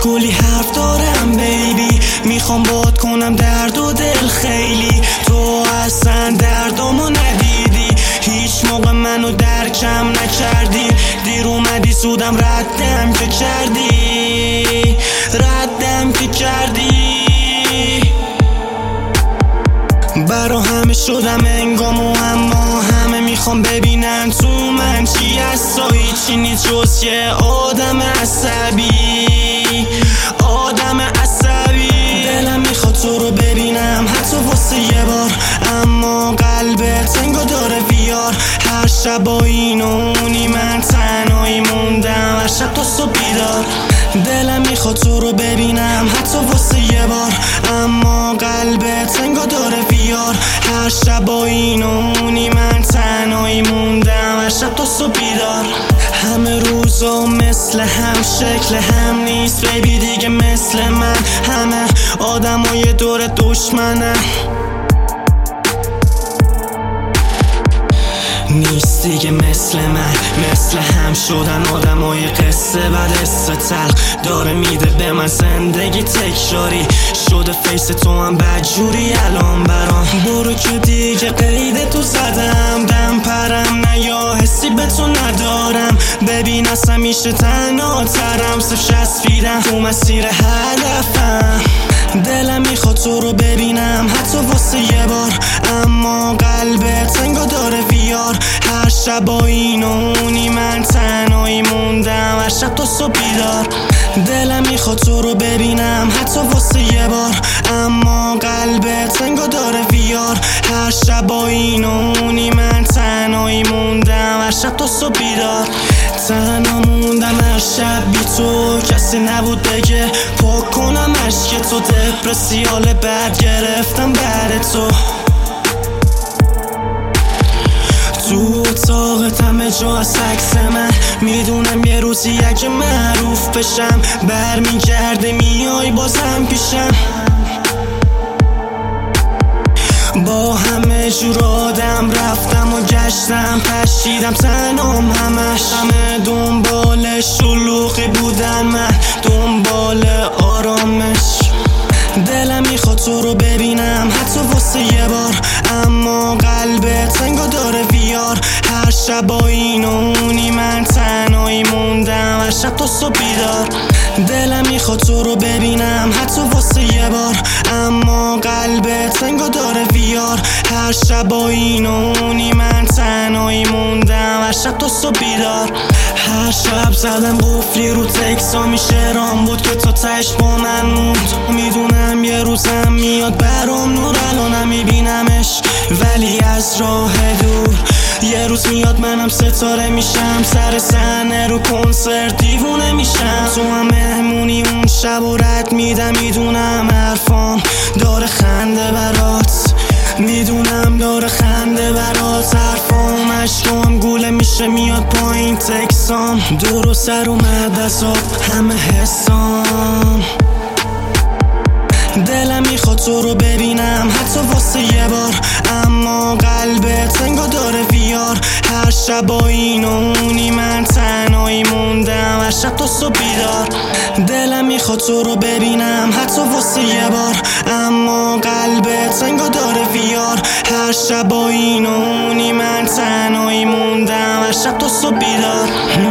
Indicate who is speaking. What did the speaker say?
Speaker 1: کلی حرف دارم بیبی، میخوام باد کنم درد و دل خیلی. تو اصلا دردامو ندیدی، هیچ موقع منو درکم نکردی. دیر اومدی سودم ردم که کردی. برا همه شدم انگامو، اما همه میخوام ببینن تو من چی هست. و هیچی نیست جز یه آدم عصبی. دلم میخواد تو رو ببینم حتی واسه یه بار، اما قلبت انگار داره ویار. هر شب با این و اونی من تنهایی موندم، هر شب تا صبح بیدار. دلم میخواد تو رو ببینم حتی واسه یه بار، اما قلبت انگار داره ویار. هر شب با این و اونی من تنهایی موندم، هر شب تا صبح بیدار. همه روزا مثل هم، شکل هم نیست بیبی دیگه مثل من. همه آدمای دور دشمنن، نیست دیگه مثل من. مثل هم شدن آدمای قصه بعد تلخ، داره میده به من زندگی تکراری. شده فیس تو هم بدجوری الان برام. برو که دیگه قید تو زدم، دم پرم نه یا حسی به تو ندارم. ببین اصلا میشه تنها ترم، صرف چسبیدم تو مسیر هدفم. دلم میخواد تو رو ببینم حتی واسه یه بار، اما قلبت انگار داره ویار. هر شب با این و اونی من تنهایی موندم، هر شب تا صبح بیدار. دلم میخواد تو رو ببینم حتی واسه یه بار، اما قلبت انگار داره ویار. هر شب با این و اونی من تنهایی موندم، هر شب تا صبح بیدار. تنها موندم هر شب بی تو، کسی نبود بگه پاک کنم عشق تو. دپرسی حال بد گرفتم بعد تو. تو اتاقت همه جا از عکس من، میدونم یه روزی اگه معروف بشم برمیگرده میای بازم پیشم. با همه جور آدم رفتم و گشتم، پشیدم تنام همش. همه دنبال شلوغی بودن، من دنبال آرامش. دلم میخواد تو رو ببینم حتی واسه یه بار، اما قلبت انگار داره ویار. هر شب با این و اونی من تنهایی موندم، هر شب تا صبح بیدار. دلم میخواد تو رو ببینم حتی واسه یه بار، اما قلبت انگار داره ویار. هر شب با این و اونی من تنهایی موندم، هر شب تا صبح بیدار. هر شب زدم قفلی رو تکسا، میشه رام بود که تا تش با من موند. میدونم یه روزم میاد برام نور، الانم میبینمش ولی از راه دور. یه روز میاد منم ستاره میشم، سر صحنه رو کنسرت دیوونه میشم. تو هم مهمونی اون شب و رد میدم، میدونم حرفام داره خنده برات، میدونم داره خنده برات. حرفام عشقام گوله میشه میاد پایین تکسام، دور و سر اومد از آب همه حسام. دلم میخواد تو رو ببینم حتی واسه یه بار، اما قلبت انگار داره ویار. هر شب با این و اونی من تنهایی موندم، هر شب تا صبح بیدار. دلم میخواد تو رو ببینم حتی واسه یه بار، اما قلبت انگار داره ویار. هر شب با این و اونی من تنهایی موندم، هر شب تا صبح بیدار.